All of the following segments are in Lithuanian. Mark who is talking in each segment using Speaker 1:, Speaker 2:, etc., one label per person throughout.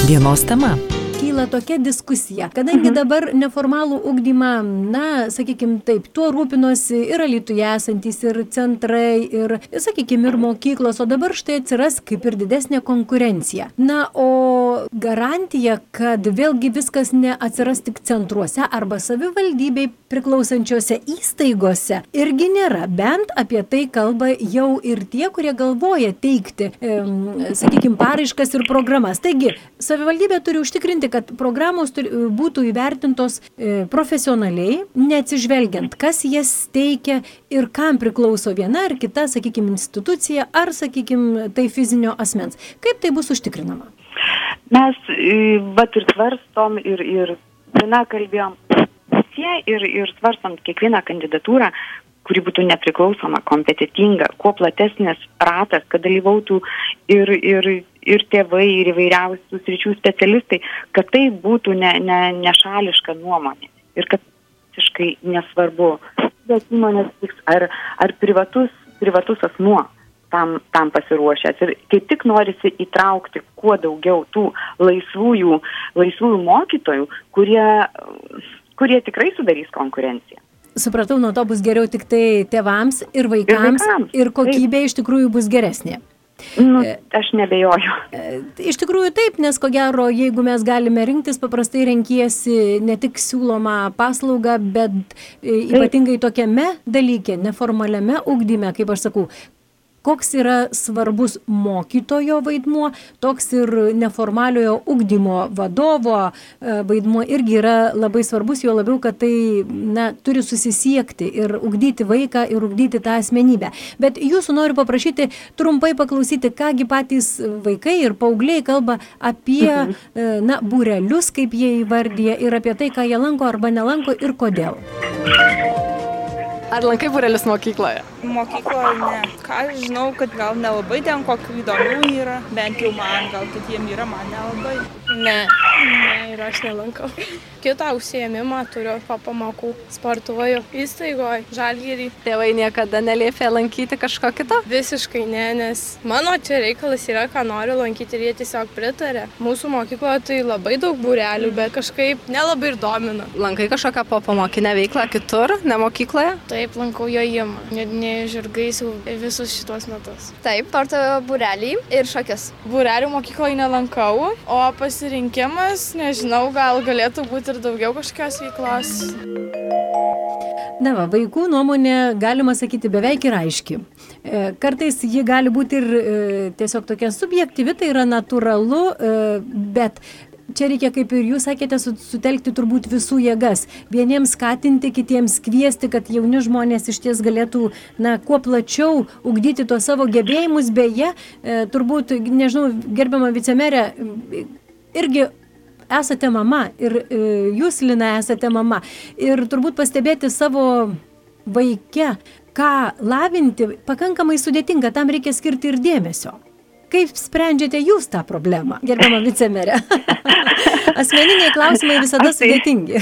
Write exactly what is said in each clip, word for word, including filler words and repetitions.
Speaker 1: Dienos tema.
Speaker 2: Kyla tokia diskusija, kadangi dabar neformalų ugdymą, na, sakykime taip, tuo rūpinosi ir Alytuje esantys, ir centrai, ir, sakykime, ir mokyklos, o dabar štai atsiras kaip ir didesnė konkurencija. Na, o garantija, kad vėlgi viskas neatsiras tik centruose arba savivaldybei priklausančiose įstaigose, irgi nėra. Bent apie tai kalba jau ir tie, kurie galvoja teikti, e, sakykime, paraiškas ir programas. Taigi, savivaldybė turi užtikrinti, kad programos turi, būtų įvertintos e, profesionaliai, neatsižvelgiant, kas jas teikia ir kam priklauso viena ar kita, sakykime, institucija ar, sakykime, tai fizinio asmens. Kaip tai bus užtikrinama?
Speaker 3: Mes vat ir svarstom ir, ir na, kalbėjom visi ir, ir svarstom kiekvieną kandidatūrą, kuri būtų nepriklausoma, kompetitinga, kuo platesnis ratas, kad dalyvautų ir, ir, ir tėvai, ir įvairiausių sričių specialistai, kad tai būtų ne, ne, nešališka nuomonė ir kad visiškai nesvarbu, bet įmonės ar, ar privatus, privatus asmuo tam, tam pasiruošęs. Ir kaip tik norisi įtraukti kuo daugiau tų laisvųjų, laisvųjų mokytojų, kurie, kurie tikrai sudarys konkurenciją.
Speaker 2: Supratau, nuo to bus geriau tik tai tėvams ir vaikams, ir, vaikams. Ir kokybė taip. Iš tikrųjų bus geresnė.
Speaker 3: Nu, aš nebejoju.
Speaker 2: Iš tikrųjų taip, nes ko gero, jeigu mes galime rinktis, paprastai renkiesi ne tik siūlomą paslaugą, bet ypatingai tokiame dalyke, neformaliame ugdyme, kaip aš sakau, koks yra svarbus mokytojo vaidmuo, toks ir neformaliojo ugdymo vadovo vaidmuo irgi yra labai svarbus, jo labiau, kad tai na, turi susisiekti ir ugdyti vaiką ir ugdyti tą asmenybę. Bet jūsų noriu paprašyti trumpai paklausyti, kągi patys vaikai ir paaugliai kalba apie mhm. na, būrelius, kaip jie įvardyja, ir apie tai, ką jie lanko arba nelanko ir kodėl.
Speaker 4: Ar lankai būrelius mokykloje?
Speaker 5: Mokykloje ne. Ką aš žinau, kad gal nelabai ten kokių įdomių yra, bent jau man, gal kitiem yra, man nelabai.
Speaker 6: Ne, ne, ir aš nelankau. Kitą užsiėmimą turiu po pamokų, sportuoju įstaigoje, Žalgirį.
Speaker 4: Tėvai niekada neliepia lankyti kažko kito?
Speaker 6: Visiškai ne, nes mano čia reikalas yra, ką noriu lankyti ir jie tiesiog pritarė. Mūsų mokykloje tai labai daug būrelių, bet kažkaip nelabai ir domina.
Speaker 4: Lankai kažkokią po pamokinę veiklą kitur, ne mokykloje?
Speaker 6: Taip, lankau jojimą, ne žirgais jau visus šitos metus.
Speaker 7: Taip, sporto būrelį ir šokius.
Speaker 6: Būrelių mokykloje nelankau, o pasirinkimas, nežinau, gal galėtų būti ir daugiau kažkokios veiklos.
Speaker 2: Na va, vaikų nuomonė, galima sakyti, beveik ir aiški. Kartais ji gali būti ir tiesiog tokia subjektyvi, tai yra natūralu, bet čia reikia, kaip ir jūs sakėte, sutelkti turbūt visų jėgas. Vieniems skatinti, kitiems kviesti, kad jauni žmonės iš ties galėtų, na, kuo plačiau ugdyti to savo gebėjimus. Beje, turbūt, nežinau, gerbiama vicemerė, irgi esate mama ir jūs, Lina, esate mama. Ir turbūt pastebėti savo vaike, ką lavinti, pakankamai sudėtinga, tam reikia skirti ir dėmesio. Kaip sprendžiate jūs tą problemą, gerbiama vicemerė? Asmeniniai klausimai visada aš tai, sudėtingi.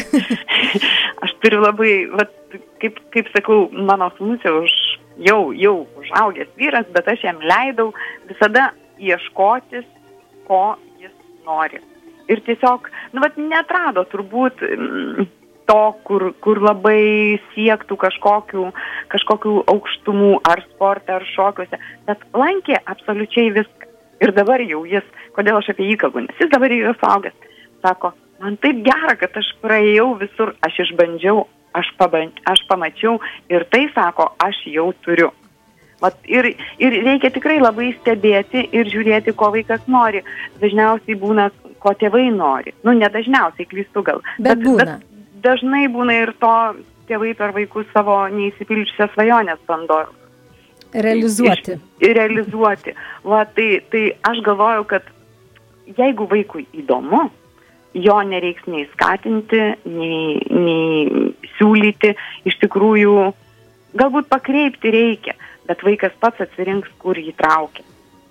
Speaker 3: Aš turiu labai, vat, kaip, kaip sakau, mano sūnus jau, jau, jau užaugęs vyras, bet aš jam leidau visada ieškotis, ko jis nori. Ir tiesiog, nu, vat, neatrado turbūt to, kur, kur labai siektų kažkokių, kažkokių aukštumų ar sporte, ar šokiuose, bet lankė absoliučiai viską. Ir dabar jau jis, kodėl aš apie jį kalbu, nes jis dabar jau suaugęs, sako, man taip gera, kad aš praėjau visur, aš išbandžiau, aš, paband, aš pamačiau ir tai, sako, aš jau turiu. Vat, ir, ir reikia tikrai labai stebėti ir žiūrėti, ko vaikas nori. Dažniausiai būna, ko tėvai nori. Nu, ne dažniausiai, klystu gal.
Speaker 2: Bet, bet būna.
Speaker 3: Bet, dažnai būna ir to tėvai per vaikus savo neįsipildžiusias svajonės bando
Speaker 2: realizuoti.
Speaker 3: Iš, realizuoti. Va, tai, tai aš galvoju, kad jeigu vaikui įdomu, jo nereiks nei skatinti, nei, nei siūlyti, iš tikrųjų galbūt pakreipti reikia, bet vaikas pats atsirinks, kur jį traukia.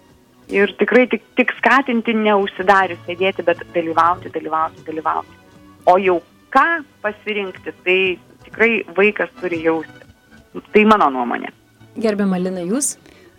Speaker 3: Ir tikrai tik, tik skatinti, neužsidarius sėdėti, bet dalyvauti, dalyvauti, dalyvauti. O jau ką pasirinkti, tai tikrai vaikas turi jausti. Tai mano nuomonė.
Speaker 2: Gerbiama Lina, jūs?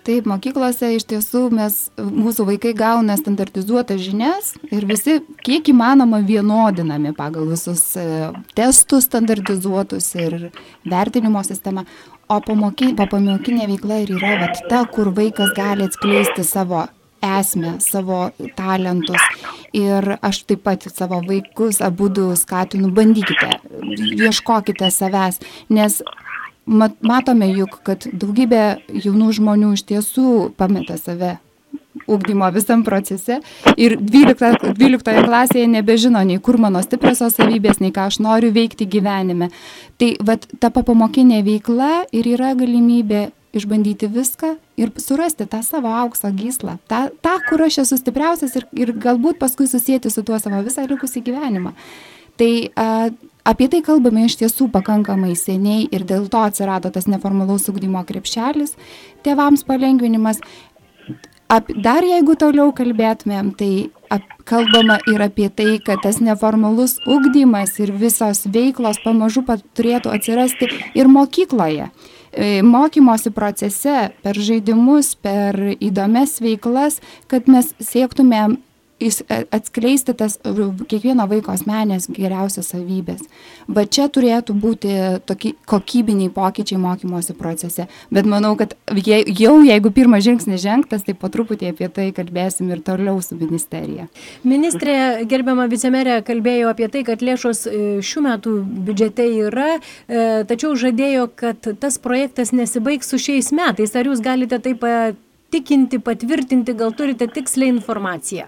Speaker 1: Taip, mokyklose iš tiesų mes, mūsų vaikai gauna standartizuotas žinias ir visi kiek įmanoma vienodinami pagal visus testus standartizuotus ir vertinimo sistemą. O pamokinė veikla ir yra vat, ta, kur vaikas gali atskleisti savo esmę, savo talentus. Ir aš taip pat savo vaikus abudu skatinu, bandykite, ieškokite savęs, nes matome juk, kad daugybė jaunų žmonių iš tiesų pameta save ugdymo visam procese ir dvyliktoje klasėje nebežino nei kur mano stipriosios savybės, nei ką aš noriu veikti gyvenime. Tai vat, ta pamokinė veikla ir yra galimybė išbandyti viską ir surasti tą savo aukso gyslą, tą, tą kur aš esu stipriausias ir, ir galbūt paskui susijęti su tuo savo visą likusį gyvenimą. Tai a, apie tai kalbame iš tiesų pakankamai seniai ir dėl to atsirado tas neformalaus ugdymo krepšelis, tėvams palengvinimas. Ap, dar jeigu toliau kalbėtumėm, tai ap, kalbama ir apie tai, kad tas neformalus ugdymas ir visos veiklos pamažu pat turėtų atsirasti ir mokykloje. Mokymosi procese, per žaidimus, per įdomias veiklas, kad mes siektumėm atskleisti tas kiekvieno vaiko asmenės geriausias savybės. Bet čia turėtų būti tokie kokybiniai pokyčiai mokymosi procese. Bet manau, kad jau jeigu pirmas žingsnis žengtas, tai po truputį apie tai kalbėsim ir toliau su ministerija.
Speaker 2: Ministrė, gerbiama vicemerė, kalbėjo apie tai, kad lėšos šių metų biudžete yra, tačiau žadėjo, kad tas projektas nesibaigs su šiais metais. Ar jūs galite tai patikinti, patvirtinti, gal turite tikslę informaciją?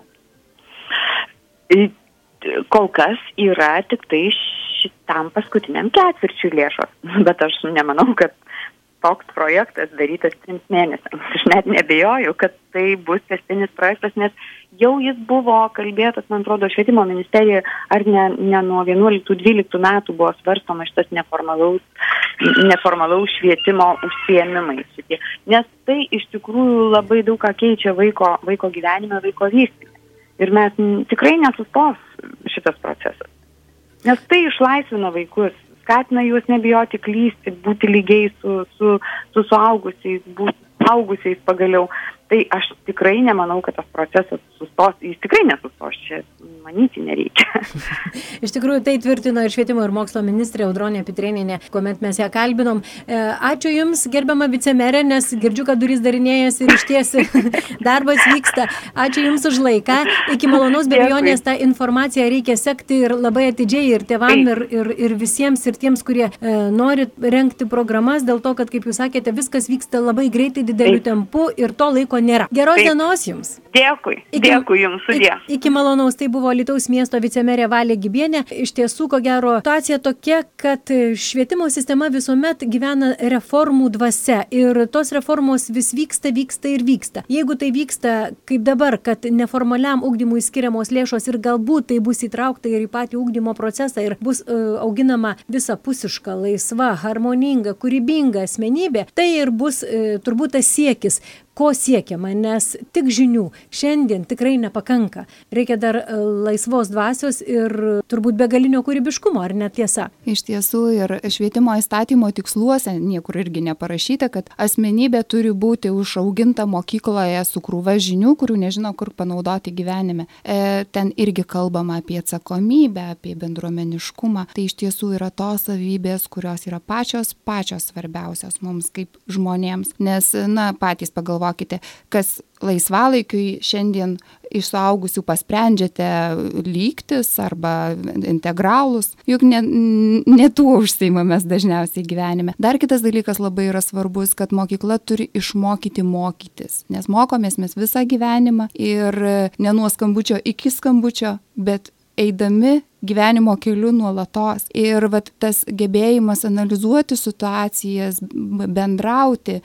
Speaker 3: Kol kas yra tik tai šitam paskutiniam ketvirčiui lėšos, bet aš nemanau, kad toks projektas darytas trims mėnesiams. Aš net nebejoju, kad tai bus tęstinis projektas, nes jau jis buvo kalbėtas, man atrodo, švietimo ministerija, ar ne, ne nuo vienuoliktų dvyliktų metų buvo svarstoma šitas neformalaus, neformalaus švietimo užsiėmimai šitie. Nes tai iš tikrųjų labai daug ką keičia vaiko, vaiko gyvenime, vaiko vystymą. Ir mes tikrai nesustos šitas procesas. Nes tai išlaisvina vaikus, skatina juos nebijoti klysti, būti lygiai su, su, su suaugusiais, būti suaugusiais pagaliau. Tai aš tikrai nemanau, kad tas procesas sustos. Jis tikrai nesustos, čia manyti nereikia.
Speaker 2: Iš tikrųjų, tai tvirtino ir švietimo ir mokslo ministrė Audronė Pitrėnienė, kuomet mes ją kalbinom. Ačiū Jums, gerbiama vicemerė, nes girdžiu, kad durys darinėjasi ir išties darbas vyksta. Ačiū Jums už laiką. Iki malonaus be abejonės tą informaciją reikia sekti ir labai atidžiai ir tėvam, ir, ir, ir visiems, ir tiems, kurie e, nori rengti programas, dėl to, kad, kaip Jūs sakėte, viskas vyksta labai greitai, dideliu tempu ir to laiko nėra. Geros Taip. dienos Jums.
Speaker 3: Dėkui.
Speaker 2: Iki,
Speaker 3: Dėkui Jums, sudie.
Speaker 2: Iki, iki malonaus, tai buvo Alytaus miesto vicemerė Valė Gibienė. Iš tiesų, ko gero, situacija tokia, kad švietimo sistema visuomet gyvena reformų dvasia ir tos reformos vis vyksta, vyksta ir vyksta. Jeigu tai vyksta kaip dabar, kad neformaliam ugdymui skiriamos lėšos ir galbūt tai bus įtraukta ir į patį ugdymo procesą ir bus uh, auginama visapusiška, laisva, harmoninga, kūrybinga asmenybė, tai ir bus uh, turbūt tas siekis, ko siekiama, nes tik žinių šiandien tikrai nepakanka. Reikia dar laisvos dvasios ir turbūt begalinio kūrybiškumo, ar ne tiesa?
Speaker 1: Iš tiesų ir švietimo įstatymo tiksluose niekur irgi neparašyta, kad asmenybė turi būti užauginta mokykloje su krūva žinių, kurių nežino, kur panaudoti gyvenime. E, ten irgi kalbama apie atsakomybę, apie bendruomeniškumą. Tai iš tiesų yra tos savybės, kurios yra pačios, pačios svarbiausios mums kaip žmonėms. Nes, na, patys pagalvojame, kas laisvalaikiui šiandien iš suaugusių pasprendžiate lygtis arba integralus, juk ne, ne tuo užsiimamės dažniausiai gyvenime. Dar kitas dalykas labai yra svarbus, kad mokykla turi išmokyti mokytis, nes mokomės mes visą gyvenimą ir ne nuo skambučio iki skambučio, bet eidami gyvenimo keliu nuolatos. Ir vat, tas gebėjimas analizuoti situacijas, bendrauti,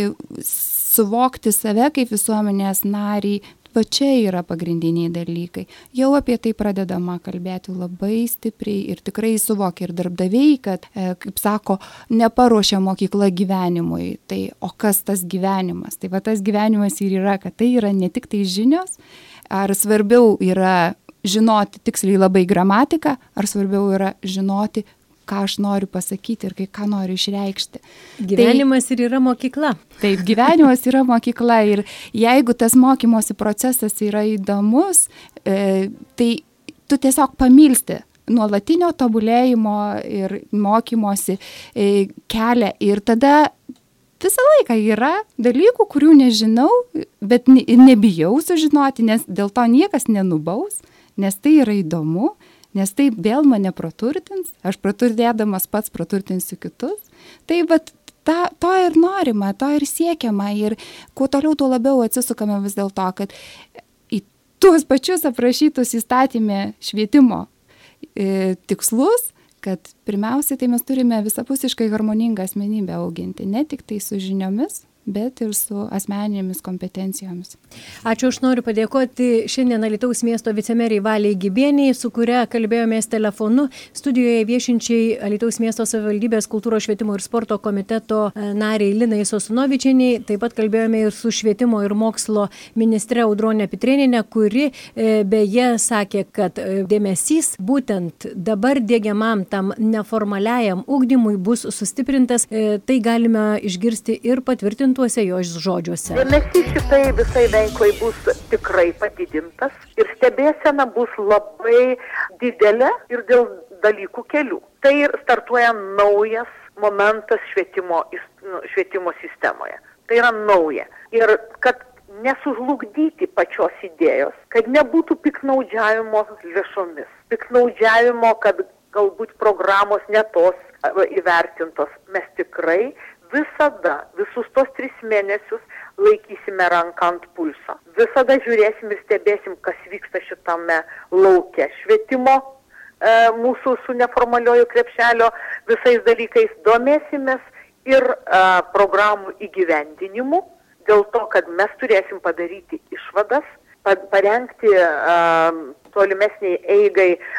Speaker 1: suvokti save kaip visuomenės narį, va čia yra pagrindiniai dalykai. Jau apie tai pradedama kalbėti labai stipriai ir tikrai suvokia ir darbdaviai, kad, kaip sako, neparuošia mokykla gyvenimui. Tai o kas tas gyvenimas? Tai va tas gyvenimas ir yra, kad tai yra ne tik tai žinios, ar svarbiau yra žinoti tiksliai labai gramatiką, ar svarbiau yra žinoti, ką aš noriu pasakyti ir kai ką noriu išreikšti.
Speaker 2: Gyvenimas tai, ir yra mokykla.
Speaker 1: Taip, gyvenimas yra mokykla ir jeigu tas mokymosi procesas yra įdomus, e, tai tu tiesiog pamilsti nuolatinio tobulėjimo ir mokymosi e, kelią ir tada visą laiką yra dalykų, kurių nežinau, bet ne, nebijau sužinoti, nes dėl to niekas nenubaus, nes tai yra įdomu, nes tai vėl mane praturtins, aš praturtėdamas pats praturtinsiu kitus. Tai vat, ta, to ir norima, to ir siekiama ir kuo toliau, tuo labiau atsisukame vis dėl to, kad į tuos pačius aprašytus įstatymė švietimo e, tikslus, kad pirmiausia, tai mes turime visapusiškai harmoningą asmenybę auginti, ne tik tai su žiniomis, bet ir su asmeninėmis kompetencijomis.
Speaker 2: Ačiū, aš noriu padėkoti šiandien Alytaus miesto vicemeriai Valiai Gibieniai, su kuria kalbėjomės telefonu, studijoje viešinčiai Alytaus miesto savivaldybės kultūros švietimo ir sporto komiteto nariai Linai Sosunovičienei, taip pat kalbėjome ir su švietimo ir mokslo ministre Audronė Pitrėnienė, kuri beje sakė, kad dėmesys būtent dabar diegiamam tam neformaliajam ugdymui bus sustiprintas, tai galime išgirsti ir patvirtinti tuose jos žodžiuose.
Speaker 8: Dėmesys šitai visai veiklai bus tikrai padidintas ir stebėsena bus labai didelė ir dėl dalykų kelių. Tai startuoja naujas momentas švietimo, švietimo sistemoje. Tai yra nauja. Ir kad nesužlugdyti pačios idėjos, kad nebūtų piktnaudžiavimo lėšomis, piktnaudžiavimo, kad galbūt programos netos įvertintos, mes tikrai visada, visus tos tris mėnesius laikysime ranką ant pulso. Visada žiūrėsim ir stebėsim, kas vyksta šitame lauke. Švietimo e, mūsų su neformalioju krepšelio visais dalykais domėsimės ir e, programų įgyvendinimu, dėl to, kad mes turėsim padaryti išvadas, parengti e, tolimesniai eigai e,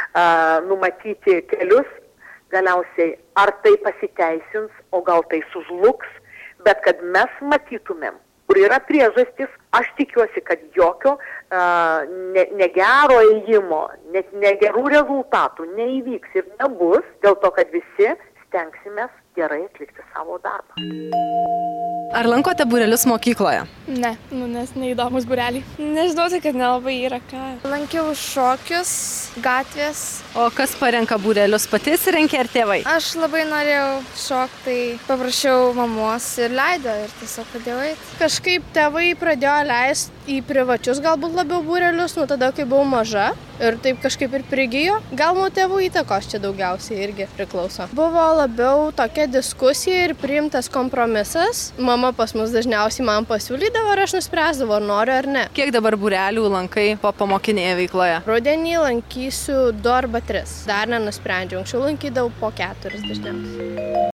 Speaker 8: numatyti kelius, galiausiai ar tai pasiteisins, o gal tai sužlugs, bet kad mes matytumėm, kur yra priežastis, aš tikiuosi, kad jokio uh, ne, negero ėjimo, net negerų rezultatų neįvyks ir nebus, dėl to, kad visi stengsimės gerai atlikti savo darbą.
Speaker 4: Ar lankote būrelius mokykloje?
Speaker 6: Ne, nu, nes neįdomus būreliai. Nežinau, tai kad nelabai yra ką.
Speaker 7: Lankiau šokius, gatvės.
Speaker 4: O kas parenka būrelius, pati įsirenkė ar tėvai?
Speaker 7: Aš labai norėjau šokti, tai paprašiau mamos ir leido ir tiesiog pradėjau eiti.
Speaker 6: Kažkaip tėvai pradėjo leisti į privačius galbūt labiau būrelius, nu tada, kai buvau maža. Ir taip kažkaip ir prigijo. Gal nuo tėvų įtakos čia daugiausiai irgi priklauso. Buvo labiau tokia diskusija ir priimtas kompromisas. Mama pas mus dažniausiai man pasiūlydavo ir aš nuspręsdavau, ar noriu ar ne.
Speaker 4: Kiek dabar būrelių lankai po pamokinėje veikloje?
Speaker 6: Rudenį lankysiu du arba tris. Dar nenusprendžiau. Anksčiau lankydavau po keturis dažniausiai.